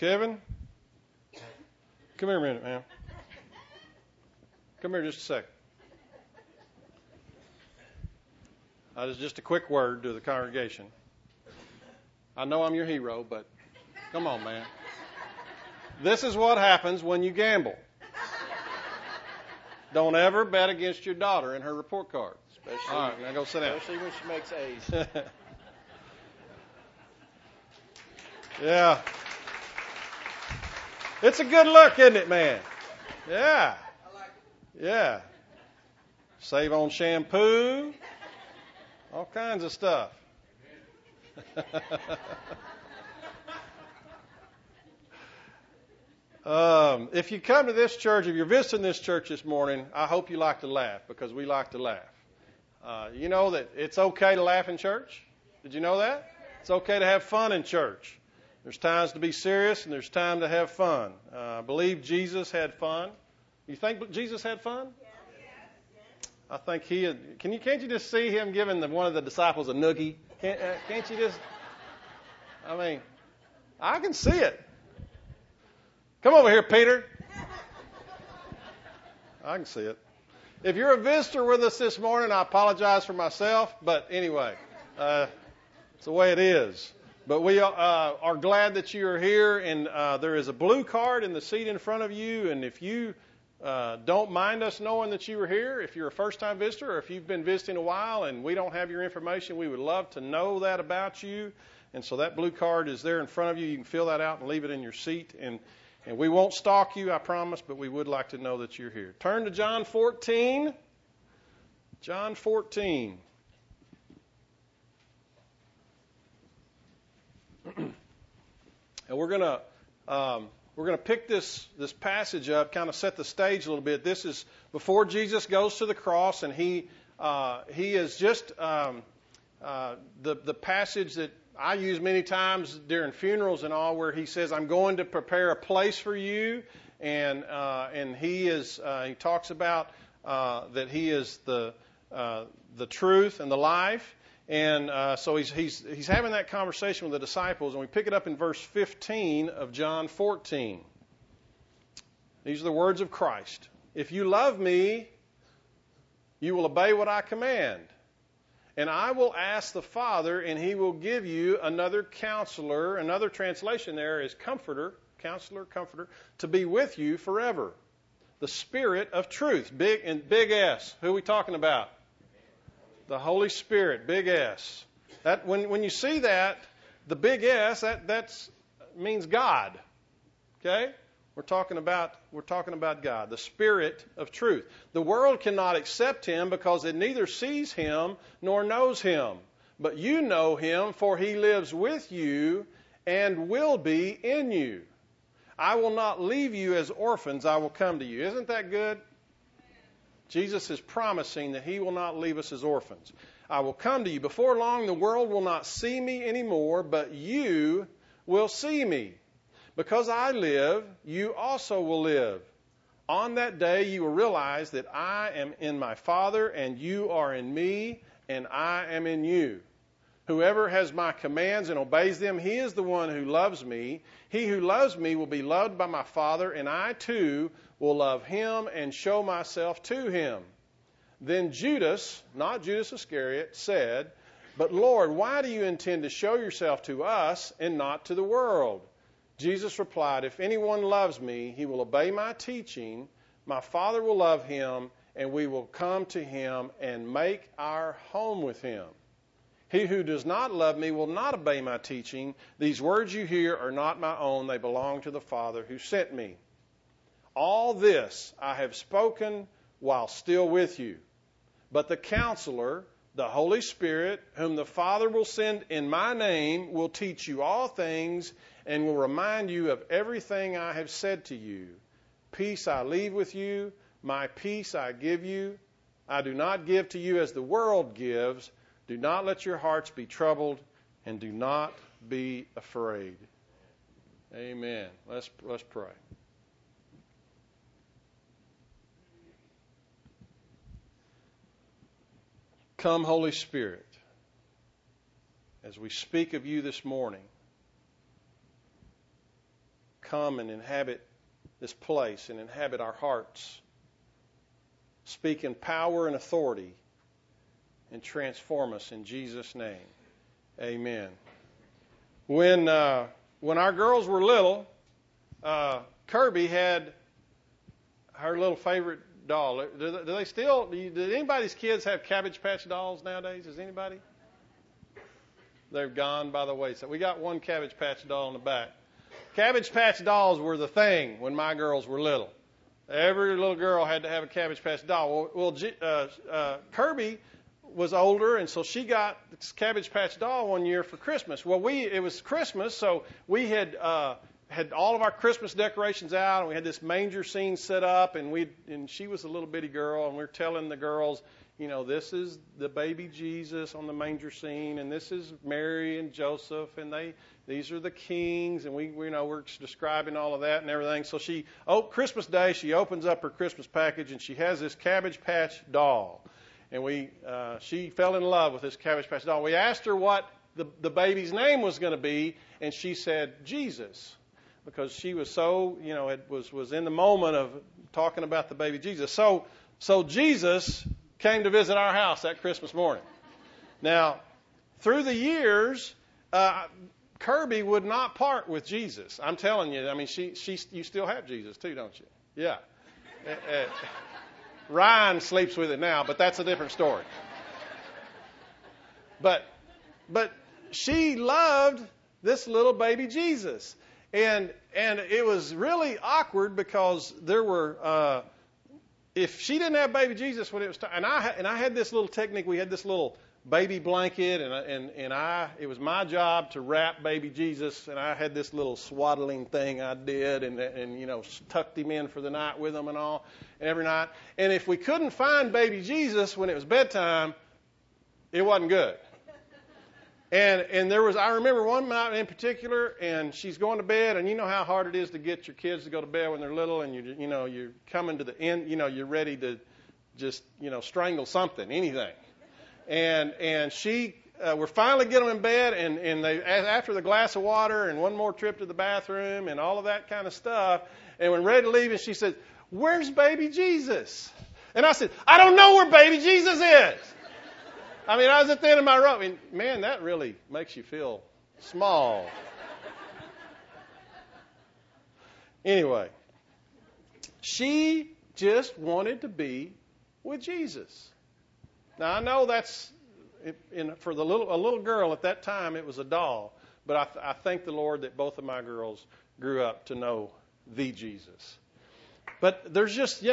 Kevin, come here a minute, man. Come here just a second. Just a quick word to the congregation. I know I'm your hero, but come on, man. This is what happens when you gamble. Don't ever bet against your daughter in her report card. All right, now go sit down. Especially when she makes A's. Yeah. It's a good look, isn't it, man? Yeah. Yeah. Save on shampoo. All kinds of stuff. If you come to this church, if you're visiting this church this morning, I hope you like to laugh, because we like to laugh. You know that it's okay to laugh in church? Did you know that? It's okay to have fun in church. There's times to be serious and there's time to have fun. I believe Jesus had fun. You think Jesus had fun? I think he had. Can't you just see him giving one of the disciples a noogie? Can't you just? I mean, I can see it. Come over here, Peter. I can see it. If you're a visitor with us this morning, I apologize for myself, but anyway, it's the way it is. But we are glad that you are here, and there is a blue card in the seat in front of you, and if you don't mind us knowing that you were here, if you're a first-time visitor or if you've been visiting a while and we don't have your information, we would love to know that about you. And so that blue card is there in front of you. You can fill that out and leave it in your seat. And we won't stalk you, I promise, but we would like to know that you're here. Turn to John 14. John 14. And we're going to pick this passage up, kind of set the stage a little bit. This is before Jesus goes to the cross, and he is just the passage that I use many times during funerals and all, where he says, "I'm going to prepare a place for you," and he talks about that he is the truth and the life. And so he's having that conversation with the disciples, and we pick it up in verse 15 of John 14. These are the words of Christ. "If you love me, you will obey what I command. And I will ask the Father, and he will give you another counselor." Another translation there is comforter, counselor, comforter, "to be with you forever. The Spirit of truth." Big S. Who are we talking about? The Holy Spirit, big S. That when you see that, the big S, that means God. Okay? We're talking about God, the Spirit of truth. The world cannot accept him because it neither sees him nor knows him. But you know him, for he lives with you and will be in you. I will not leave you as orphans, I will come to you. Isn't that good? Jesus is promising that he will not leave us as orphans. "I will come to you. Before long, the world will not see me anymore, but you will see me. Because I live, you also will live. On that day, you will realize that I am in my Father, and you are in me, and I am in you. Whoever has my commands and obeys them, he is the one who loves me. He who loves me will be loved by my Father, and I too will love him and show myself to him." Then Judas, not Judas Iscariot, said, "But Lord, why do you intend to show yourself to us and not to the world?" Jesus replied, "If anyone loves me, he will obey my teaching. My Father will love him, and we will come to him and make our home with him. He who does not love me will not obey my teaching. These words you hear are not my own. They belong to the Father who sent me. All this I have spoken while still with you. But the Counselor, the Holy Spirit, whom the Father will send in my name, will teach you all things and will remind you of everything I have said to you. Peace I leave with you. My peace I give you. I do not give to you as the world gives. Do not let your hearts be troubled, and do not be afraid." Amen. Let's pray. Come, Holy Spirit, as we speak of you this morning. come and inhabit this place and inhabit our hearts. Speak in power and authority and transform us in Jesus' name. Amen. When our girls were little, Kirby had her little favorite doll. Do they still? Do anybody's kids have Cabbage Patch dolls nowadays? Does anybody? They've gone by the wayside. We got one Cabbage Patch doll in the back. Cabbage Patch dolls were the thing when my girls were little. Every little girl had to have a Cabbage Patch doll. Well, Kirby was older, and so she got this Cabbage Patch doll one year for Christmas. Well, it was Christmas, so we had all of our Christmas decorations out, and we had this manger scene set up, and she was a little bitty girl, and we were telling the girls, this is the baby Jesus on the manger scene, and this is Mary and Joseph, and these are the kings, and we're describing all of that and everything. So Christmas Day, she opens up her Christmas package, and she has this Cabbage Patch doll. And she fell in love with this Cabbage Patch doll. We asked her what the baby's name was going to be, and she said Jesus, because she was so, it was in the moment of talking about the baby Jesus. So Jesus came to visit our house that Christmas morning. Now, through the years, Kirby would not part with Jesus. I'm telling you. I mean, you still have Jesus too, don't you? Yeah. Ryan sleeps with it now, but that's a different story. But she loved this little baby Jesus, and it was really awkward because there were if she didn't have baby Jesus when it was time, and I had this little technique. We had this little baby blanket, and it was my job to wrap baby Jesus, and I had this little swaddling thing I did, and tucked him in for the night with him and all, every night. And if we couldn't find baby Jesus when it was bedtime, it wasn't good. And I remember one night in particular, and she's going to bed, and you know how hard it is to get your kids to go to bed when they're little, and you're coming to the end, you're ready to just strangle something, anything. And she, we're finally getting them in bed, and they, after the glass of water and one more trip to the bathroom and all of that kind of stuff, and when ready to leave, and she said, "Where's baby Jesus?" And I said, "I don't know where baby Jesus is." I mean, I was at the end of my rope. I mean, man, that really makes you feel small. Anyway, she just wanted to be with Jesus. Now, I know that's, for a little girl at that time, it was a doll. But I thank the Lord that both of my girls grew up to know the Jesus. But there's just,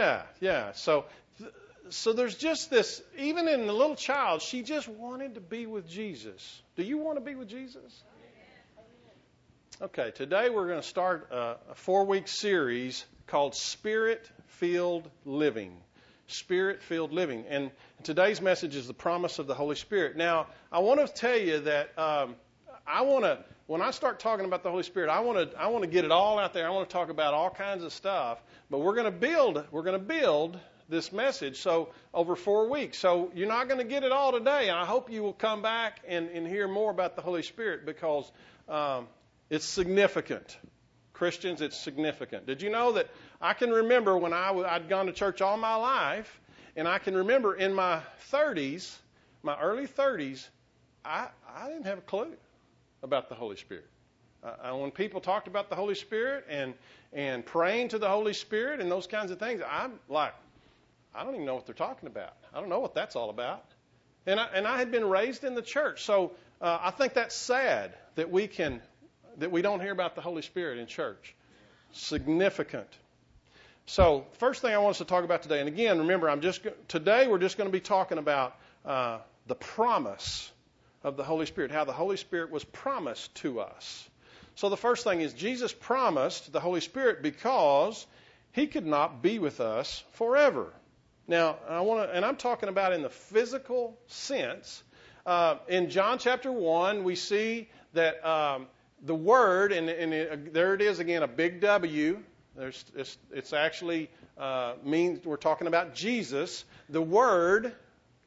So there's just this, even in the little child, she just wanted to be with Jesus. Do you want to be with Jesus? Okay, today we're going to start a 4-week series called Spirit-Filled Living. Spirit-Filled Living. And today's message is the promise of the Holy Spirit. Now, I want to tell you that when I start talking about the Holy Spirit, I want to get it all out there. I want to talk about all kinds of stuff. But we're going to build this message over 4 weeks. So you're not going to get it all today. And I hope you will come back and hear more about the Holy Spirit, because it's significant. Christians, it's significant. Did you know that I can remember when I'd gone to church all my life, and I can remember in my 30s, my early 30s, I didn't have a clue about the Holy Spirit. When people talked about the Holy Spirit and praying to the Holy Spirit and those kinds of things, I'm like, I don't even know what they're talking about. I don't know what that's all about. And I had been raised in the church, so I think that's sad that we don't hear about the Holy Spirit in church. Significant. So, first thing I want us to talk about today, and again, remember, today we're just going to be talking about the promise of the Holy Spirit, how the Holy Spirit was promised to us. So the first thing is Jesus promised the Holy Spirit because He could not be with us forever. Now, I'm talking about in the physical sense. In John chapter 1, we see that the Word, and there it is again, a big W. It's actually means we're talking about Jesus. The Word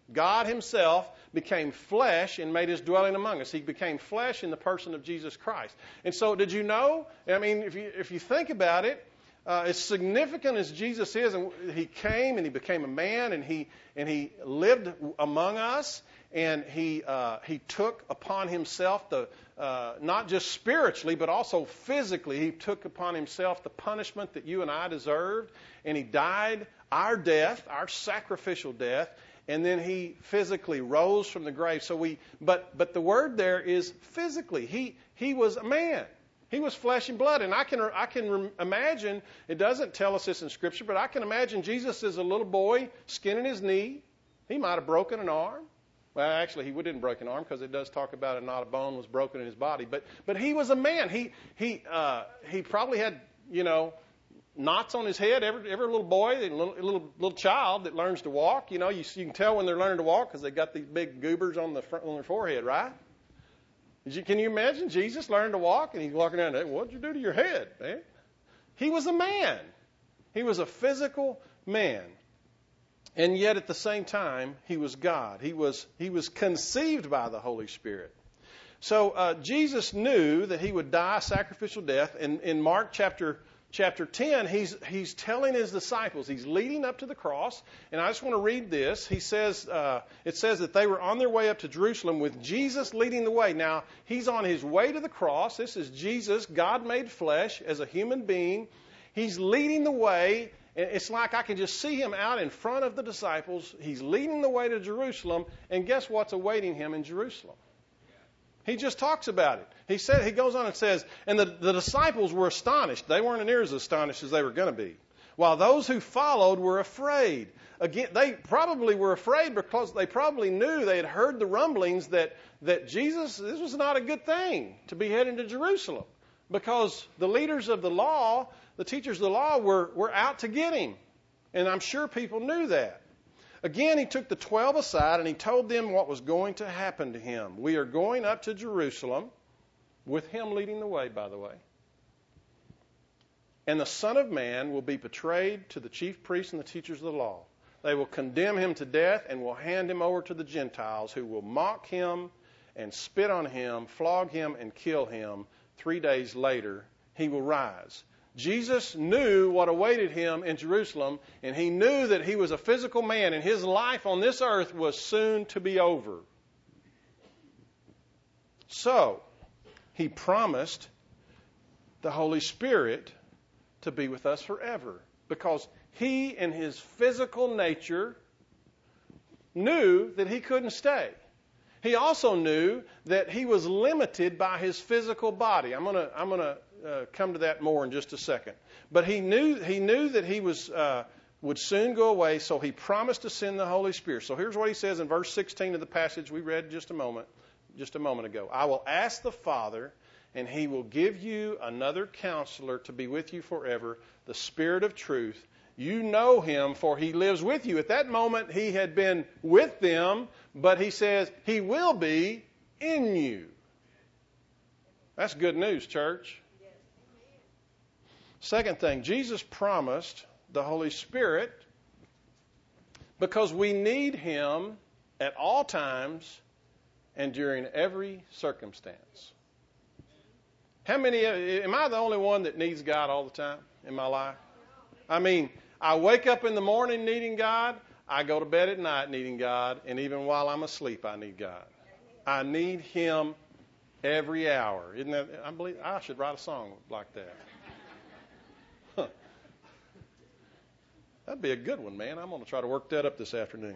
God himself became flesh and made his dwelling among us. He became flesh in the person of Jesus Christ. And so did you know? I mean, if you think about it, as significant as Jesus is, and he came and he became a man and he lived among us, and he took upon himself the not just spiritually but also physically, he took upon himself the punishment that you and I deserved, and he died our death, our sacrificial death, and then he physically rose from the grave. But the word there is physically. He was a man. He was flesh and blood, and I can imagine, it doesn't tell us this in Scripture, but I can imagine Jesus as a little boy skinning his knee. He might have broken an arm. Well, actually, he didn't break an arm because it does talk about it, not a bone was broken in his body. But he was a man. He probably had, knots on his head. Every little boy, little child that learns to walk, you can tell when they're learning to walk because they got these big goobers on their forehead, right? Can you imagine Jesus learning to walk and he's walking around and, what'd you do to your head, man? He was a man. He was a physical man. And yet at the same time, he was God. He was conceived by the Holy Spirit. So Jesus knew that he would die a sacrificial death. In Mark chapter 10, he's telling his disciples, he's leading up to the cross, and I just want to read this. He says, it says that they were on their way up to Jerusalem with Jesus leading the way. Now, he's on his way to the cross. This is Jesus, God made flesh, as a human being. He's leading the way. It's like I can just see him out in front of the disciples. He's leading the way to Jerusalem, and guess what's awaiting him in Jerusalem? He just talks about it. He goes on and says, and the disciples were astonished. They weren't near as astonished as they were going to be. While those who followed were afraid. Again, they probably were afraid because they probably knew, they had heard the rumblings that Jesus, this was not a good thing to be heading to Jerusalem. Because the leaders of the law, the teachers of the law were out to get him. And I'm sure people knew that. Again, he took the 12 aside and he told them what was going to happen to him. We are going up to Jerusalem, with him leading the way, by the way. And the Son of Man will be betrayed to the chief priests and the teachers of the law. They will condemn him to death and will hand him over to the Gentiles, who will mock him and spit on him, flog him and kill him. 3 days later, he will rise. Jesus knew what awaited him in Jerusalem, and he knew that he was a physical man, and his life on this earth was soon to be over. So, he promised the Holy Spirit to be with us forever, because he, in his physical nature, knew that he couldn't stay. He also knew that he was limited by his physical body. I'm going to come to that more in just a second. But he knew that he would soon go away, so he promised to send the Holy Spirit. So here's what he says in verse 16 of the passage we read just a moment ago. I will ask the Father, and he will give you another counselor to be with you forever, the Spirit of truth. You know him, for he lives with you. At that moment, he had been with them, but he says he will be in you. That's good news, church. Second thing, Jesus promised the Holy Spirit because we need him at all times and during every circumstance. Am I the only one that needs God all the time in my life? I mean, I wake up in the morning needing God. I go to bed at night needing God. And even while I'm asleep, I need God. I need him every hour. Isn't that? I believe I should write a song like that. Huh. That'd be a good one, man. I'm going to try to work that up this afternoon.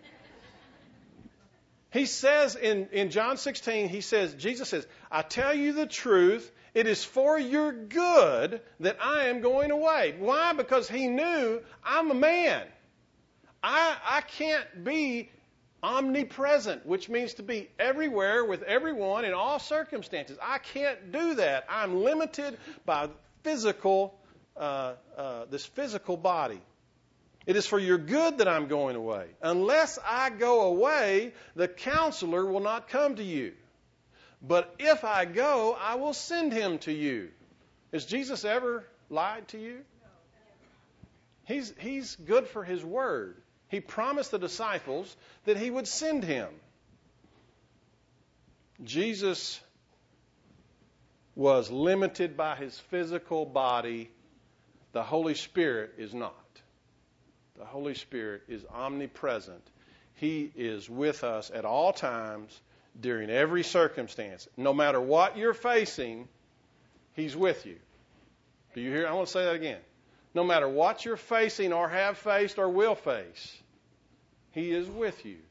He says in John 16, Jesus says, I tell you the truth, it is for your good that I am going away. Why? Because he knew I'm a man. I can't be omnipresent, which means to be everywhere with everyone in all circumstances. I can't do that. I'm limited by this physical body. It is for your good that I'm going away. Unless I go away, the counselor will not come to you. But if I go, I will send him to you. Has Jesus ever lied to you? He's good for his word. He promised the disciples that He would send Him. Jesus was limited by His physical body. The Holy Spirit is not. The Holy Spirit is omnipresent. He is with us at all times, during every circumstance. No matter what you're facing, He's with you. Do you hear? I want to say that again. No matter what you're facing or have faced or will face, He is with you.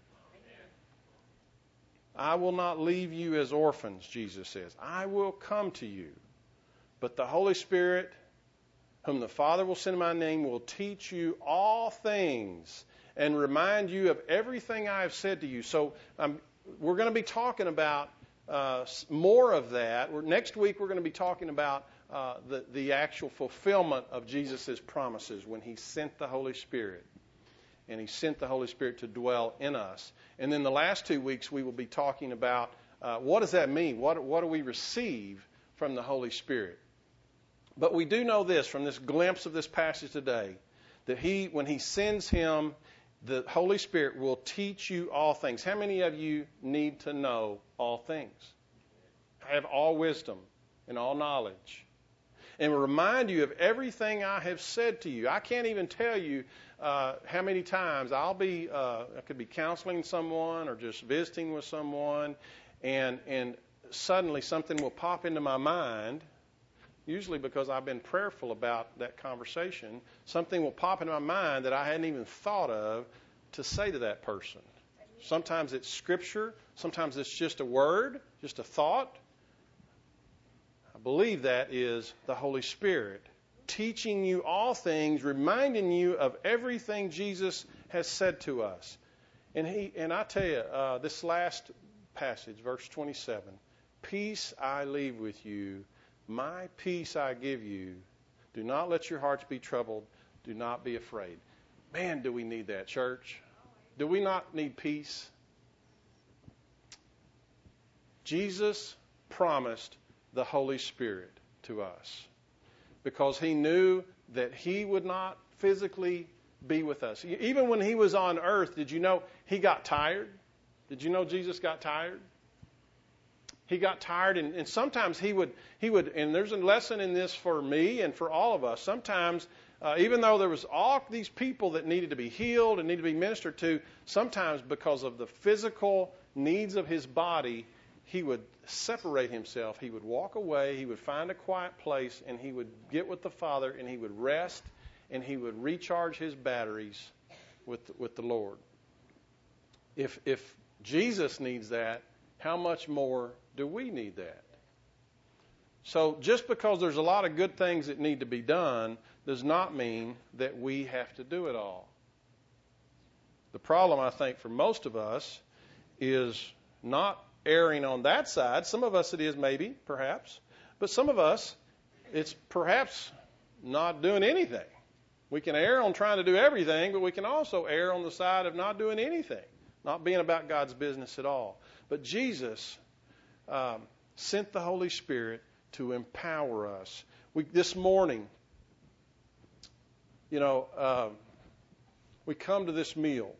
I will not leave you as orphans, Jesus says. I will come to you. But the Holy Spirit, whom the Father will send in my name, will teach you all things and remind you of everything I have said to you. So we're going to be talking about more of that. Next week we're going to be talking about the actual fulfillment of Jesus' promises when He sent the Holy Spirit. And He sent the Holy Spirit to dwell in us. And then the last 2 weeks we will be talking about what does that mean? What do we receive from the Holy Spirit? But we do know this from this glimpse of this passage today, that when He sends Him, the Holy Spirit will teach you all things. How many of you need to know all things? Have all wisdom and all knowledge. And remind you of everything I have said to you. I can't even tell you how many times I could be counseling someone or just visiting with someone, and suddenly something will pop into my mind, usually because I've been prayerful about that conversation. Something will pop into my mind that I hadn't even thought of to say to that person. Sometimes it's Scripture. Sometimes it's just a word, just a thought. I believe that is the Holy Spirit teaching you all things, reminding you of everything Jesus has said to us. And I tell you, this last passage, verse 27, peace I leave with you, my peace I give you. Do not let your hearts be troubled. Do not be afraid. Man, do we need that, church? Do we not need peace? Jesus promised the Holy Spirit to us because He knew that He would not physically be with us. Even when He was on earth, did you know He got tired? Did you know Jesus got tired? He got tired, and sometimes he would, and there's a lesson in this for me and for all of us. Sometimes, even though there was all these people that needed to be healed and needed to be ministered to, sometimes because of the physical needs of His body, He would separate Himself. He would walk away. He would find a quiet place, and He would get with the Father, and He would rest, and He would recharge His batteries with the Lord. If Jesus needs that, how much more do we need that? So just because there's a lot of good things that need to be done does not mean that we have to do it all. The problem, I think, for most of us is not erring on that side. Some of us it is maybe, perhaps. But some of us, it's perhaps not doing anything. We can err on trying to do everything, but we can also err on the side of not doing anything, not being about God's business at all. But Jesus sent the Holy Spirit to empower us. This morning, we come to this meal.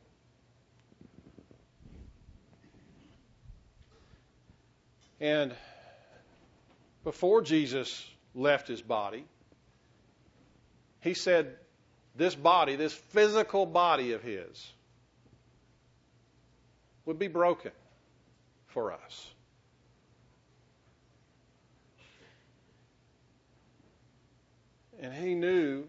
And before Jesus left His body, He said this body, this physical body of His, would be broken for us. And He knew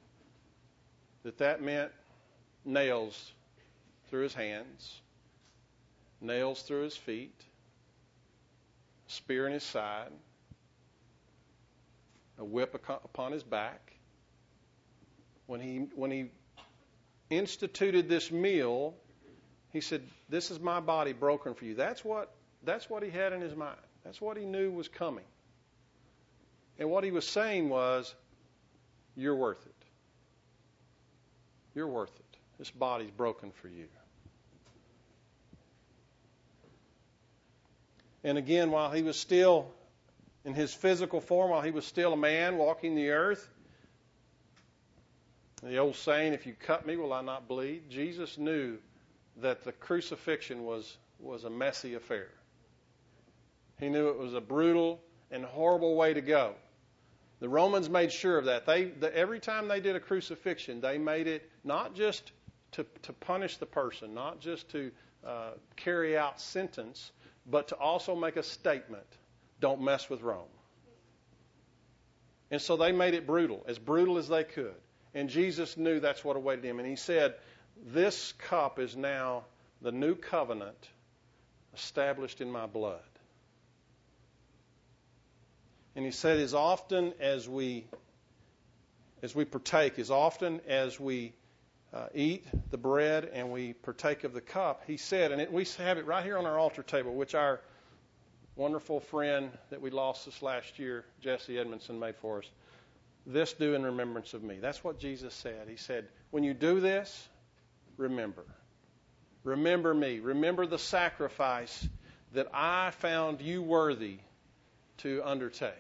that meant nails through His hands, nails through His feet, spear in His side, a whip upon His back. When he instituted this meal, He said, "This is my body broken for you." That's what He had in His mind. That's what He knew was coming. And what He was saying was, you're worth it. You're worth it. This body's broken for you. And again, while He was still in His physical form, while He was still a man walking the earth, The old saying, if you cut me, will I not bleed? Jesus knew that the crucifixion was a messy affair. He knew it was a brutal and horrible way to go. The Romans made sure of that. Every time they did a crucifixion, they made it not just to punish the person, not just to carry out sentence, but to also make a statement. Don't mess with Rome. And so they made it brutal as they could. And Jesus knew that's what awaited him. And he said, this cup is now the new covenant established in my blood. And he said, as often as we partake, as often as we eat the bread and we partake of the cup, he said, and we have it right here on our altar table, which our wonderful friend that we lost this last year, Jesse Edmondson, made for us. This do in remembrance of me. That's what Jesus said. He said, when you do this, remember. Remember me. Remember the sacrifice that I found you worthy to undertake.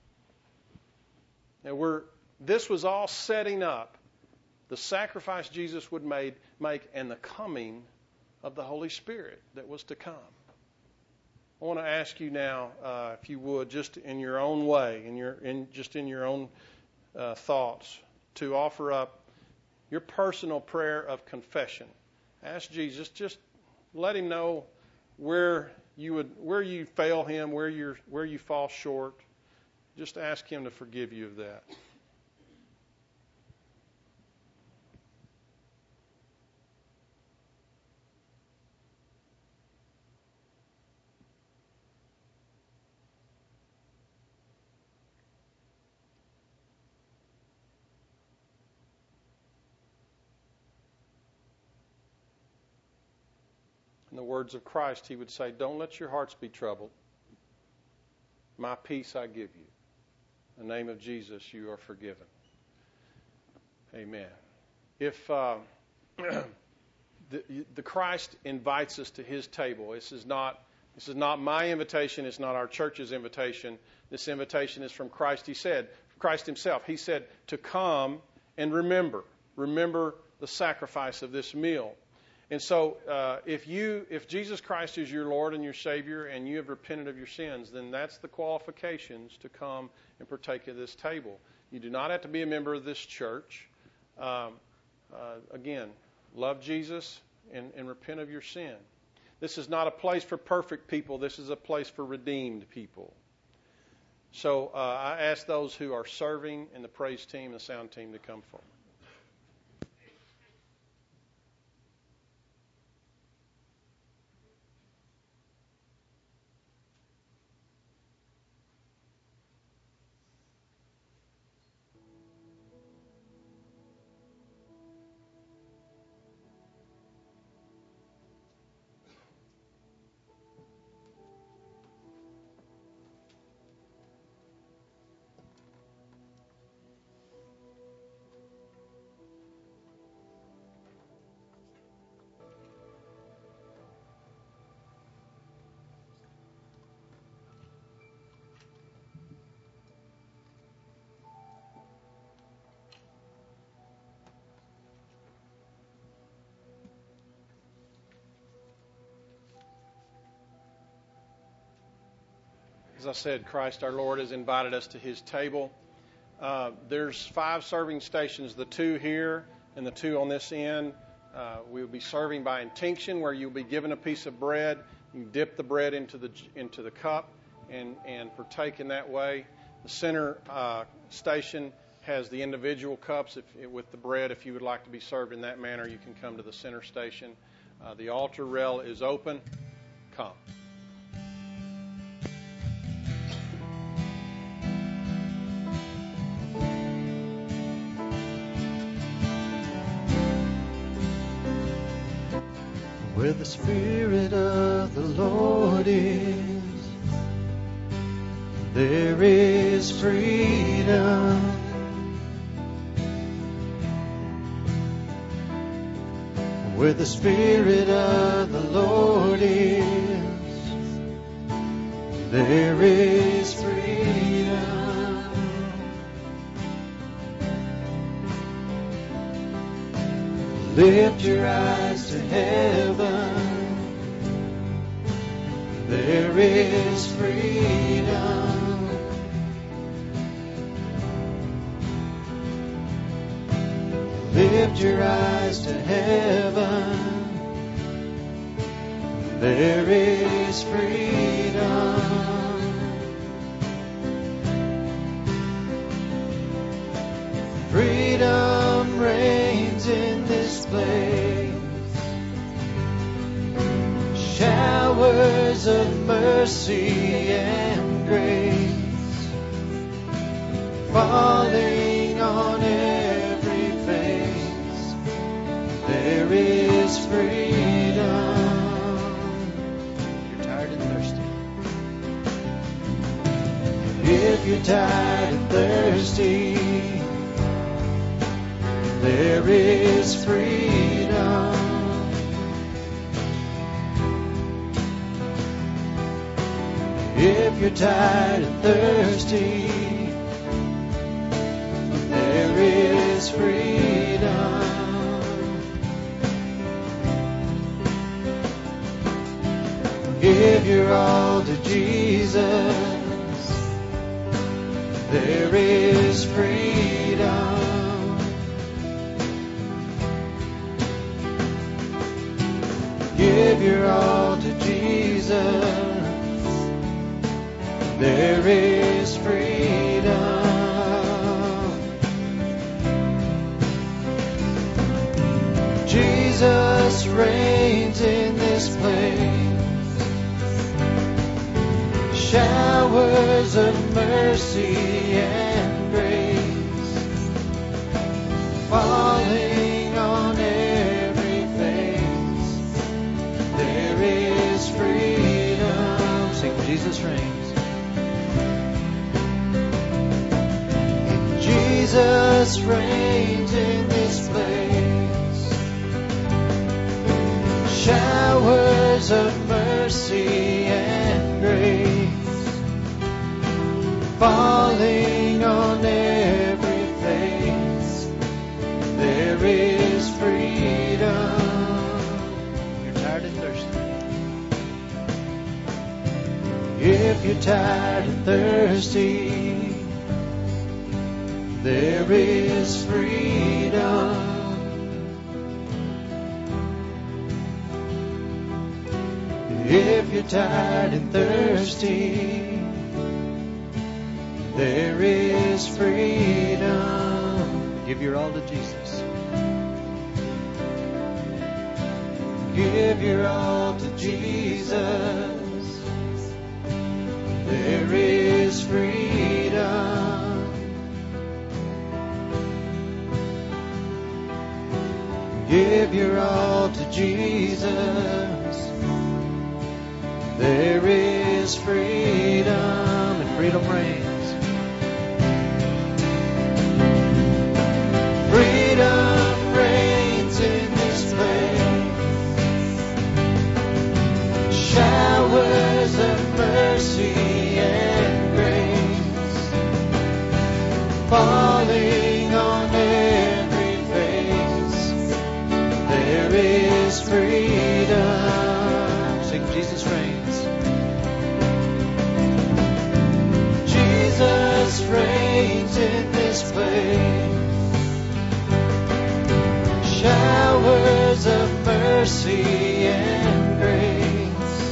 And this was all setting up the sacrifice Jesus would make and the coming of the Holy Spirit that was to come. I want to ask you now, if you would, just in your own way, in your own thoughts, to offer up your personal prayer of confession. Ask Jesus, just let him know where you fail him, where you fall short. Just ask him to forgive you of that. In the words of Christ, he would say, don't let your hearts be troubled. My peace I give you. In the name of Jesus, you are forgiven. Amen. If the Christ invites us to his table, this is not my invitation, it's not our church's invitation. This invitation is from Christ. He said, Christ himself, he said to come and remember the sacrifice of this meal. And so if Jesus Christ is your Lord and your Savior and you have repented of your sins, then that's the qualifications to come and partake of this table. You do not have to be a member of this church. Again, love Jesus and repent of your sin. This is not a place for perfect people. This is a place for redeemed people. So I ask those who are serving in the praise team, the sound team, to come forward. As I said, Christ our Lord has invited us to his table. There's 5 serving stations, the 2 here and the 2 on this end. We will be serving by intinction, where you'll be given a piece of bread. You dip the bread into the cup and partake in that way. The center station has the individual cups with the bread. If you would like to be served in that manner, you can come to the center station. The altar rail is open. Come. Where the Spirit of the Lord is, there is freedom. Where the Spirit of the Lord is, there is freedom. Lift your eyes to heaven. There is freedom. Lift your eyes to heaven. There is freedom. Freedom reigns in this place. Showers of mercy and grace falling on every face. There is freedom. You're tired and thirsty. If you're tired and thirsty, there is freedom. If you're tired and thirsty, there is freedom. Give your all to Jesus, there is freedom. Give your all to Jesus, there is freedom. Jesus reigns in this place. Showers of mercy and grace falling on every face. There is freedom. Sing, Jesus reigns. Jesus reigns in this place. Showers of mercy and grace falling on every face. There is freedom. You're tired and thirsty. If you're tired and thirsty, there is freedom. If you're tired and thirsty, there is freedom. Give your all to Jesus. Give your all to Jesus. There is freedom. Give your all to Jesus. There is freedom, and freedom reigns. Freedom reigns in this place. Showers of mercy and grace falling on every face. There is freedom. Sing, Jesus reigns. Jesus reigns in this place. Showers of mercy and grace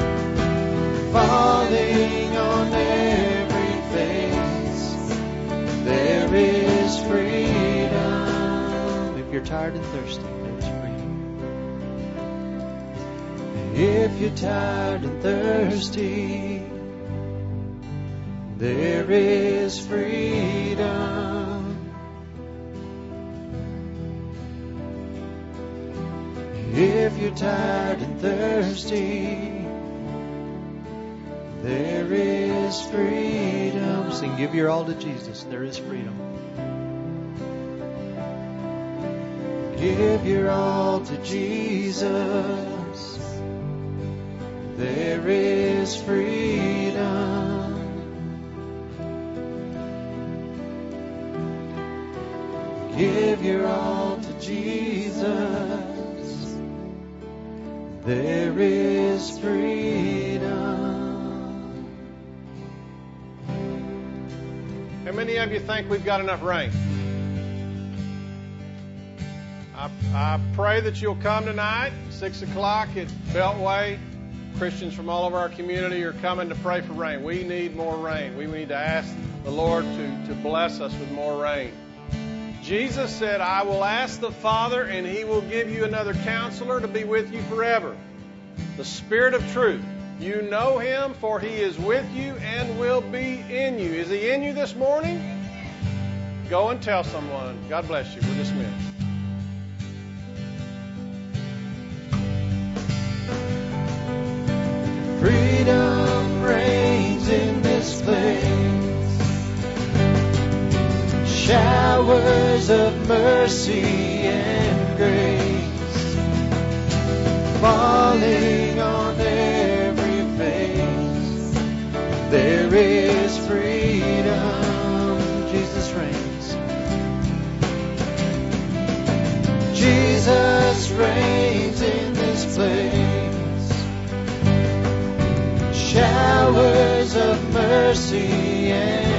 falling on every face. There is freedom. If you're tired and thirsty, there's freedom. If you're tired and thirsty, there is freedom. If you're tired and thirsty, there is freedom. Sing, give your all to Jesus. There is freedom. Give your all to Jesus. There is freedom. Give your all to Jesus, there is freedom. How many of you think we've got enough rain? I pray that you'll come tonight, 6 o'clock at Beltway. Christians from all over our community are coming to pray for rain. We need more rain. We need to ask the Lord to bless us with more rain. Jesus said, I will ask the Father, and He will give you another counselor to be with you forever. The Spirit of truth. You know Him, for He is with you and will be in you. Is He in you this morning? Go and tell someone. God bless you. We're dismissed. Freedom reigns in this place. Showers of mercy and grace falling on every face. There is freedom. Jesus reigns. Jesus reigns in this place. Showers of mercy and